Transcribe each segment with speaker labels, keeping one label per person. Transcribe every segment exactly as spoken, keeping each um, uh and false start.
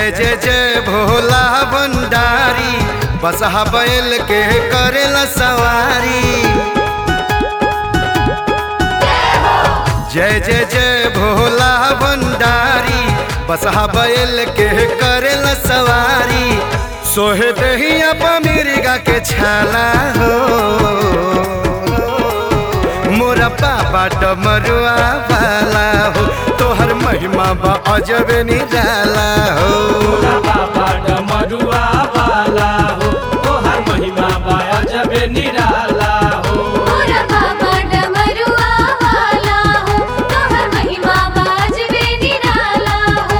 Speaker 1: जय जय जय भोला भंडारी, बसहा बैल के करेला सवारी। जय जय जय भोला भंडारी, बसहा बैल के करेला सवारी। सोहे दहिया पमिरिगा के छाला हो, मोरा बाबा डमरुआ वाला हो। तोहर महिमा बा अजबे निराला हो,
Speaker 2: मोरा बाबा डमरुआ वाला हो। तोहर महिमा बा अजबे निराला हो।
Speaker 3: मोरा बाबा डमरुआ वाला हो, तोहर महिमा बा अजबे निराला हो।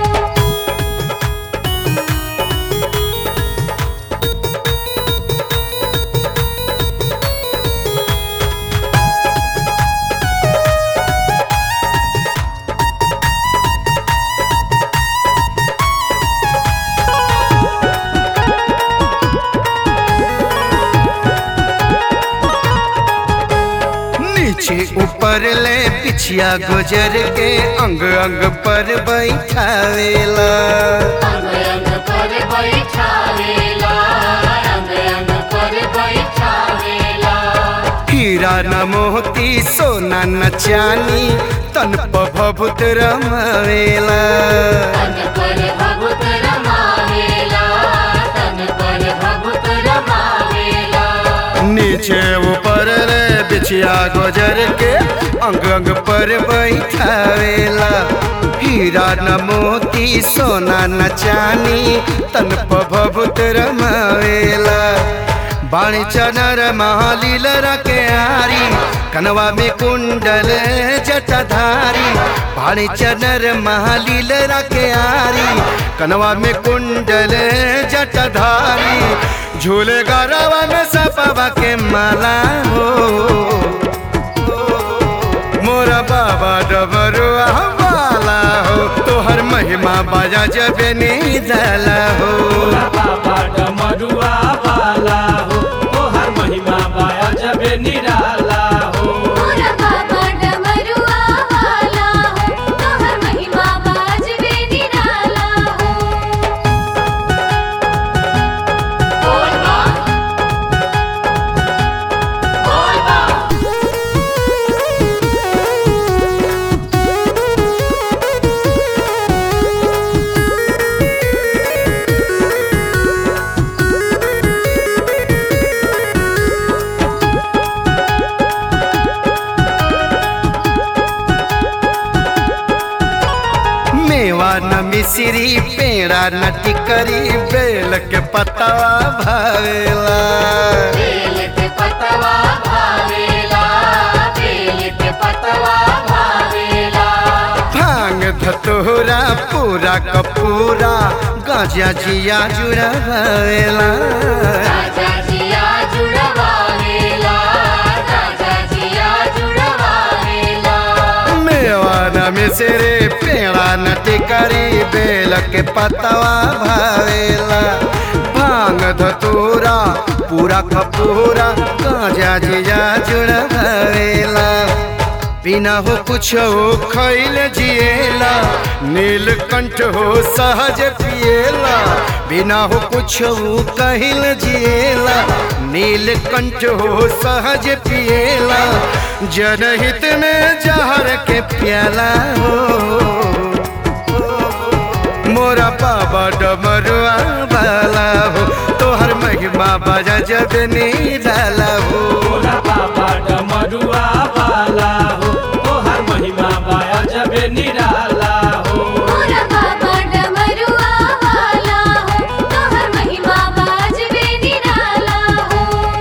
Speaker 1: नीचे ऊपर ले पिछिया गुजर के अंग अंग पर बैठावेला।
Speaker 3: अंग अंग पर बैठावेला, अंग अंग पर बैठावेला।
Speaker 1: हीरा न मोती सोना न चानी, तन प भभूत रमावेला।
Speaker 3: तन पर भभूत रमावेला, तन पर भभूत रमावेला।
Speaker 1: नीचे ऊपर ले बिछिया गुजर के अंग अंग पर बैठावेला। हीरा न मोती सोना न चानी, तन प भभूत रमावेला। बाणी चनर महालील रके आरी, कनवा में कुंडल जटाधारी। बाणी चनर महालील रके आरी, कनवा में कुंडल जटाधारी। झूले गरवा में सपवा के माला हो, मोरा बाबा डमरुआ वाला हो। तोहर महिमा बाजा जबे निराला हो,
Speaker 2: मोरा बाबा डमरुआ वाला हो। तोहर महिमा बा अजबे निराला हो।
Speaker 3: मोरा बाबा डमरुआ वाला हो, तोहर महिमा बा अजबे निराला हो। बोल बा, बोल बा।
Speaker 1: मेवा न मिश्री पेड़ा न टिकरी, बेल के पतवा भावेला।
Speaker 3: बेल के पतवा भावेला, बेल के पतवा भावेला।
Speaker 1: भांग धतोरा पूरा कपूरा, गाजा जिया जुड़ा भावेला।
Speaker 3: राजा जिया जुड़वावेला, राजा जिया जुड़वावेला।
Speaker 1: मेवा न मिश्री पेड़ा न टिकरी, बेल के पतवा भावेला। भांग धतोरा पूरा कपूरा, गाजा जिया जुड़ा भावेला। बिना हो कुछ हो खैल जिएला, नीलकंठ हो सहज पिएला। बिना हो कुछ हो कहिल जिएला, नीलकंठ हो सहज पिएला। जनहित में जहर के प्याला हो, मोरा बाबा डमरुआ वाला हो। तोहर महिमा बाजा जब निराला हो,
Speaker 2: मोरा बाबा डमरुआ वाला हो। तोहर महिमा बा अजबे निराला हो।
Speaker 3: मोरा बाबा डमरुआ वाला हो, तोहर महिमा बा अजबे निराला हो।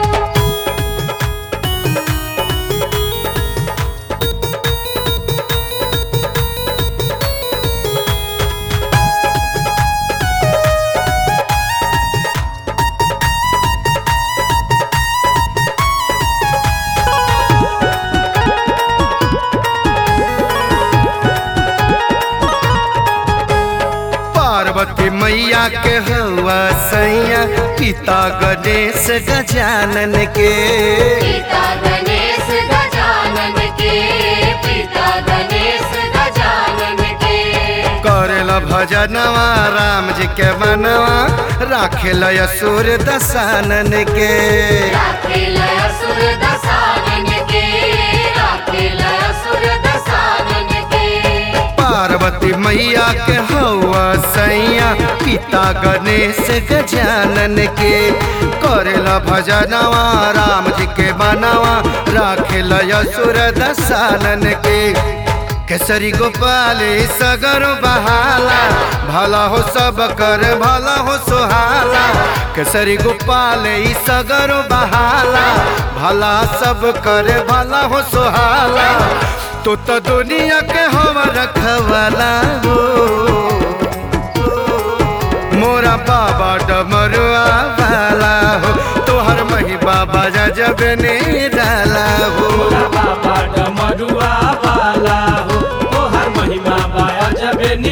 Speaker 1: पार्वती मैया के हवा सैया, पिता गणेश गजानन के।
Speaker 3: पिता गणेश गजानन के, पिता गणेश गजानन के।
Speaker 1: करेला भजनवा राम जी के मनवा राखेला असुर दसानन के
Speaker 3: राखेला असुर दसानन के राखेला असुर दसानन के
Speaker 1: पार्वती मैया के हवा सैया पिता गणेश गजानन के करेला भजनवा राम जी के मनवा राखेला असुर दसानन के केसरी गोपाल सगर बहाला भला हो सब कर भला हो सुहाला केसरी गोपाल सगर बहाला भला सब कर भला हो सुहाला तो तो दुनिया के हम रखवाला हो मोरा बाबा डमरुआ वाला हो तोहर महिमा बाजा जब निराला हो
Speaker 2: बाबा डमरुआ वाला हो तोहर महिमा बाया जबे